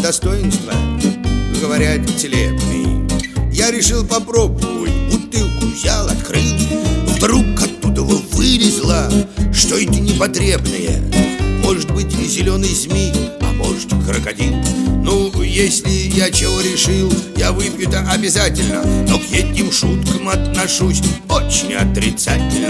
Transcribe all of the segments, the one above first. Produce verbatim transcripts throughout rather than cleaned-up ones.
достоинства, говорят, целебный. Я решил попробовать, бутылку взял, открыл. Вдруг оттуда вылезла что-то непотребное. Может быть, зеленый змей, а может, крокодил. Ну, если я чего решил, я выпью-то обязательно. Но к этим шуткам отношусь очень отрицательно.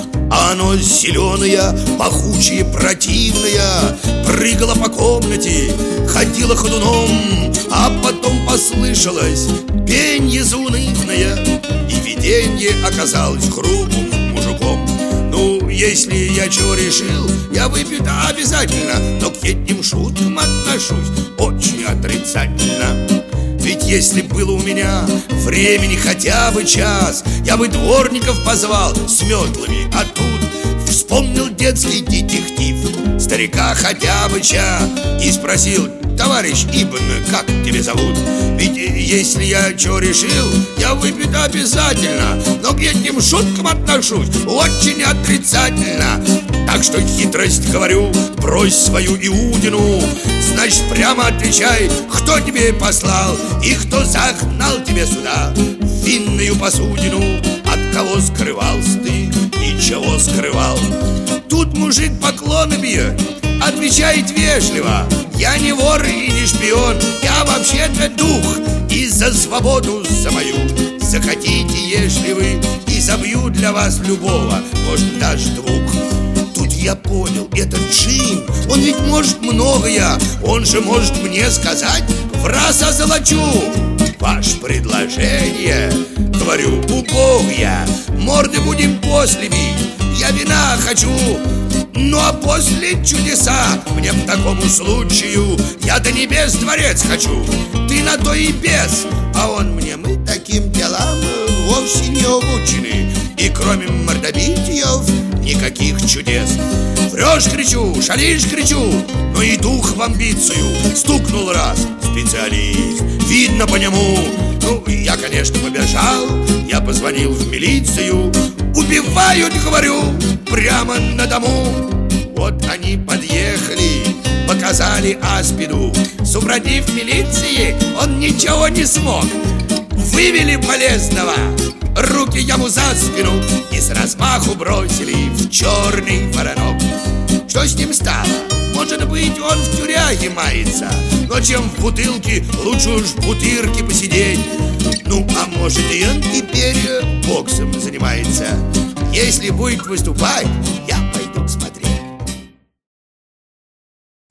А оно зеленое, пахучее, противное, прыгало по комнате, ходило ходуном, а потом послышалось пенье заунывное, и виденье оказалось грубым мужиком. Ну, если я чего решил, я выпью-то обязательно, но к этим шуткам отношусь очень отрицательно. Ведь если было у меня времени хотя бы час, я бы дворников позвал с метлами, а тут вспомнил детский детектив старика хотя бы ча и спросил: товарищ Ибн, как тебя зовут? Ведь если я чего решил, я выпью-то обязательно, но к этим шуткам отношусь очень отрицательно. Так что хитрость говорю, брось свою Иудину, значит, прямо отвечай, кто тебе послал и кто загнал тебя сюда в винную посудину. От кого скрывался ты, ничего скрывал. Тут мужик поклоны бьет, отвечает вежливо: я не вор и не шпион, я вообще-то дух, и за свободу за мою захотите, если вы, и забью для вас любого, может, даже двух. Тут я понял, этот джин, он ведь может многое, он же может мне сказать: в раз озолочу. Ваше предложение, говорю, убогое, морды будем после бить, я вина хочу. Ну а после чудеса мне в такому случаю я до небес дворец хочу. Ты на то и без, а он мне: мы таким делам вовсе не обучены, и кроме мордобитьев никаких чудес. Врешь, кричу, шалишь, кричу, но и дух в амбицию стукнул раз специалист, видно по нему. Ну, я, конечно, побежал, я позвонил в милицию. Убивают, говорю, прямо на дому. Вот они подъехали, показали аспиду. Супротив милиции он ничего не смог. Вывели полезного, руки ему за спину и с размаху бросили в черный воронок. Что с ним стало? Может быть, он в тюряге мается, но чем в бутылке, лучше уж в бутырке посидеть. Ну, а может, и он теперь боксом занимается. Если будет выступать, я пойду